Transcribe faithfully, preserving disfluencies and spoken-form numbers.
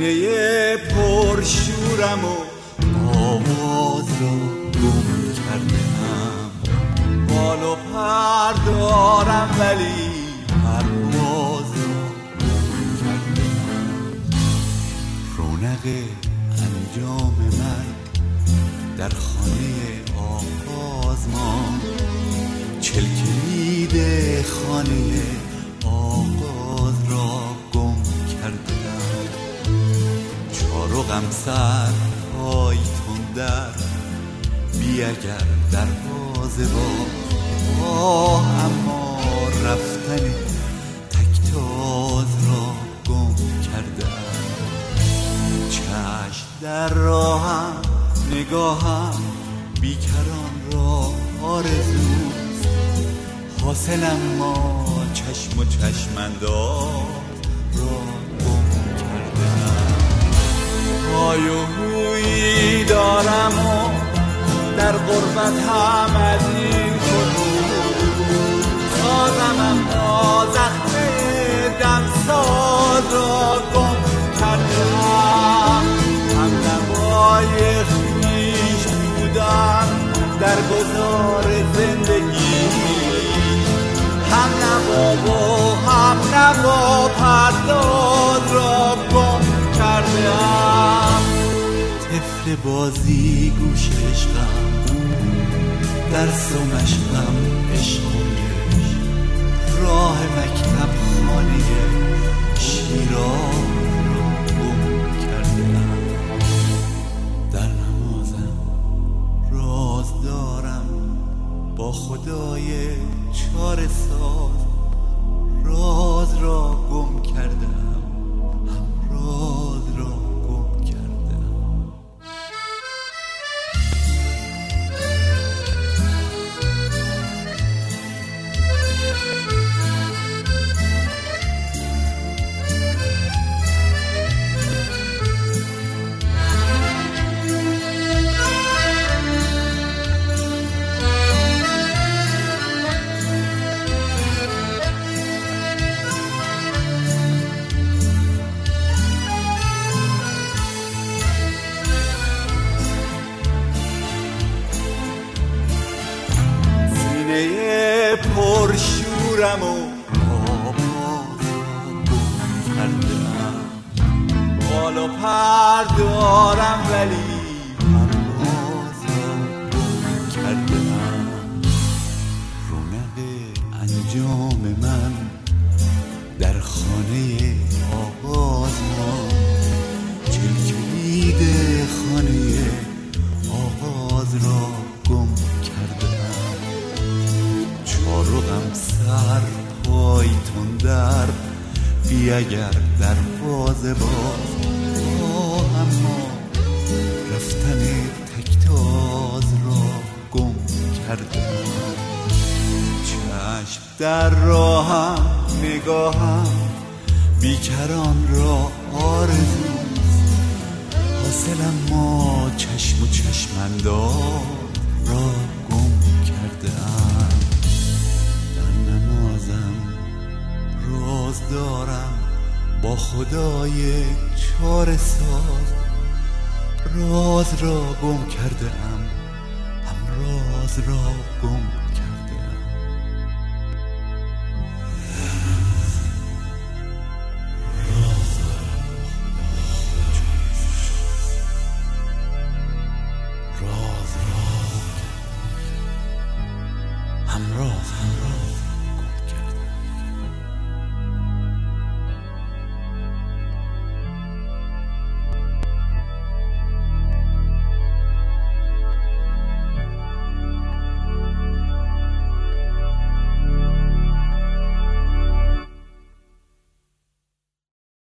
سینه پرشورم و آواز را گم کردم. بال و پر دارم ولی پرواز را گم کردم. رونق انجام من در خانه آغاز ماند. چل کلید خانه آغاز را گم کردم. چارقم سر پای تندر بی اگر دروازه باز، اما رفتن تکتاز را گم کردم. چشم در راهم نگاهم بیکران را آرزوست. حاصلم ما چشم و چشم‌انداز را گم کردم. های و هویی دارم و در غربت هم از این خطور سازم، اما زخم دمساز را گم کردم. هم نوای خویش بودم در گذار زندگی، هم نوا و هم نوا پرداز را گم کردم. طفل بازی گوش عشقم، درس و مشقم عشقش، راه مکتب خانه شیراز را گم کردم. در نمازم راز دارم با خدای چاره ساز، راز را گم کردم، هم راز را گم کردم. پرشورم و آواز را گم کردم. بال و پر دارم ولی پرواز را گم کردم. رونق انجام من در خانه آغاز ماند. چل کلید خانه آغاز را گم کردم. چارقم سر پای تندر بی اگر دروازه باز، اما رفتن تکتاز را گم کردم. چشم در راهم نگاهم بیکران را آرزوست. حاصلم ما چشم و چشم‌انداز را گم کردم. راز دارم با خدای چاره ساز، راز را گم کردم، هم راز را گم